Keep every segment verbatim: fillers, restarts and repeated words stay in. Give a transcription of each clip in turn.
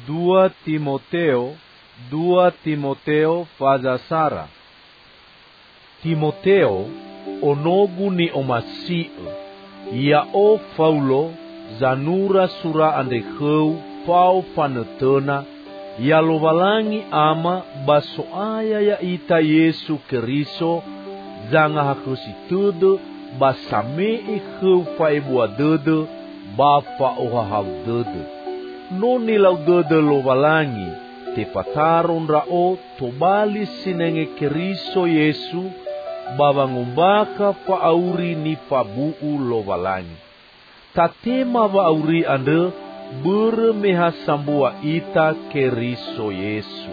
dua Timoteo, dua Timoteo fazasara. Timoteo, onogu ni omasi, ia o Paulo, zanura sura andeheu, pau panetena, ya lovalangi ama baso aya ya ita Yesu Keriso, zanga hakusitude, basame ikheu faibua dede, bapa ohahau dede. No nilau dede lovalangi, te pataron rao tobali sinenge Keriso Yesu, babangumbaka pa auri ni pabuu lovalangi. Tatema va auri ande, bermeha sambua ita Keriso Yesu.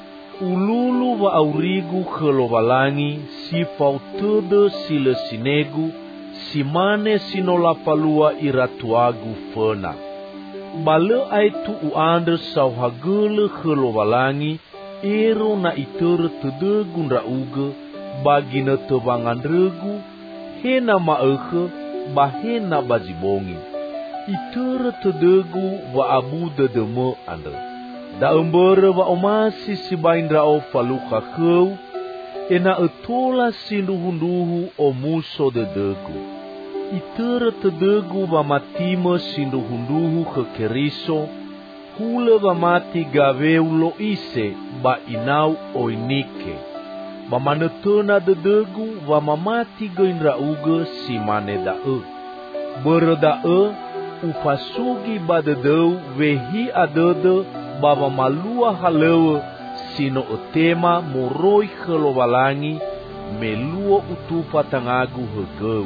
Ululu va aurigu kelovalangi, si fautede sile sinegu, si mane sinolapalua iratuagu fena. Bale aitu uande sauhagele kelovalangi, ero na itere tedegu nrauge, bagina tebangandregu, hena maege, bahena bazibongi. Itere tedegu va abu dedeme ande. Da embere va omasi si baindra o faluka keu, ena etola sinduhunduhu o muso dedegu. Itere tedegu va matime sinduhunduhu ke Keriso, hule va mati gaveu lo ise ba inau oinike. Ba manetena dedegu va mamati goindra uge si mane dae. Bere dae, upasugi badedeu vehi adede baba malua halewe sino otema moroi kelovalangi melua utupa tangagu hegeu.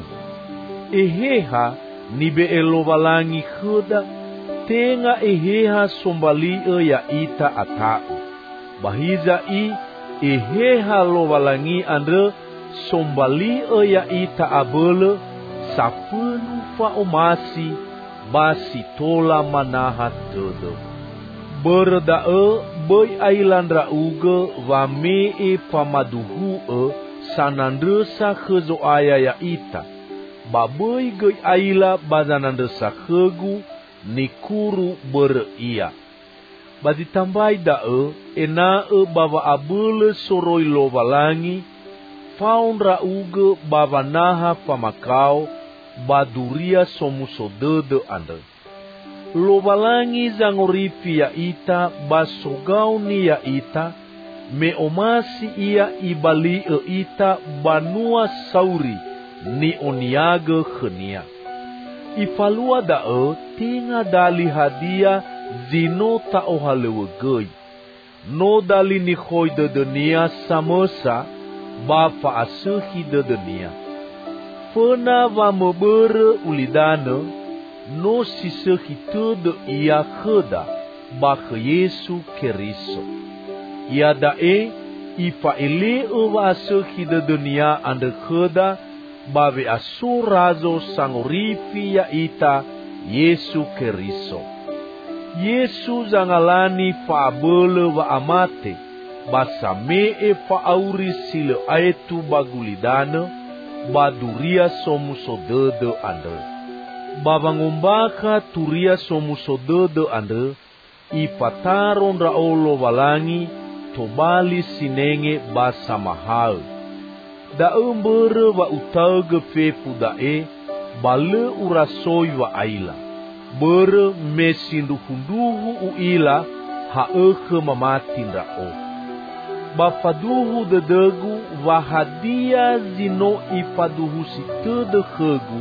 Eheha nibe elovalangi heda tenga eheha sombali e ya ita atau. Bahiza i eheha lovalangi andre sombali e ya ita abele sapenu fa omasi basi tola manaha todo. Berdae boy ailandra uge va me e pamaduhu e sanandresa kezo aya ya ita. Ba boy goy aila bazanandresa kegu nikuru ber ia. Baditambai dae ena e bava abele soroi lovalangi faundra uge bava naha pamakau baduria somusodede ande. Lovalangi zangorifi ya ita basogauni ya ita me omasi ia ibali e ita banua sauri ni oniage khenia. Ifalua dae tinga dali hadia zino ta ohalewegei. No dali ni khoi de dunia samosa ba fa asuhi de dunia. Fena va mebere ulidane no sisehite de ia kheda ba Yesu Keriso. Ia dae ifa ele ova asehi de dunia ande kheda bawe asurazo sangorifi ya ita Yesu Keriso. Yesu zangalani fa abele wa amate basame e fa auri sile aetu bagulidane baduria somusodede ande. Babangumbaka turia somusodede ande, ipataron raolo valangi, tobali sinenge basamahal. Da embere wa utauge fefu dae, bale urasoi wa aila. Bere mesinduhunduhu uila, haeke mamatin rao. Bafaduhu dedegu wahadia zino ifaduhu sitede khegu,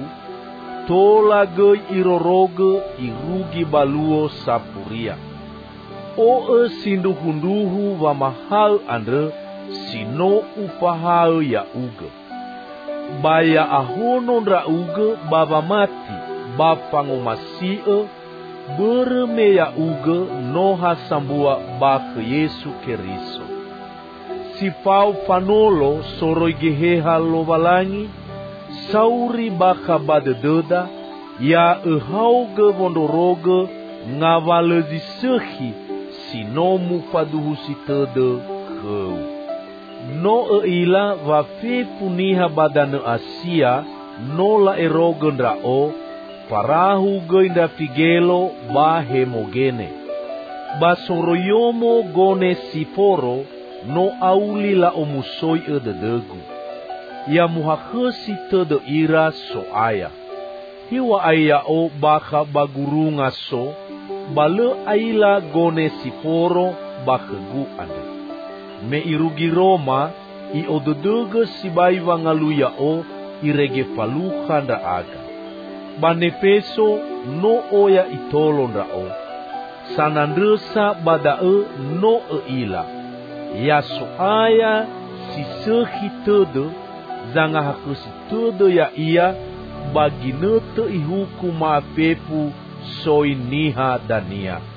tola gei iroroge irugi baluo sapuria. O e sinduhunduhu wa mahal andre sino upahal ya uge. Baya ahono ndra uge baba mati bafango masie bereme ya uge noha sambua bak Yesu Keriso. Sifau fanolo soroi geheha lovalangi sauri baka badededa ya ehauge vondoroge ngavalezi sehi sinomu faduhusitede kheu. No eila va fe puniha badane Asia no la eroge ndrao parahu geinda figelo ba hemogene. Basoroyomo gone siforo no auli la omusoi e dedegu. Ya muhakhesi tede ira so aya. Hiwa aya o baka bagurunga so, bale aila gone siforo bakegu ande. Me irugi Roma, i odedege sibai wangaluya o irege faluha nda aga. Banepeso no oya itolo nda o. Sanandresa badae no e ila. Ya so aya si sehi tede, zanga hakusi tede ya ia, bagi nete ihuku maapepu soi niha dania.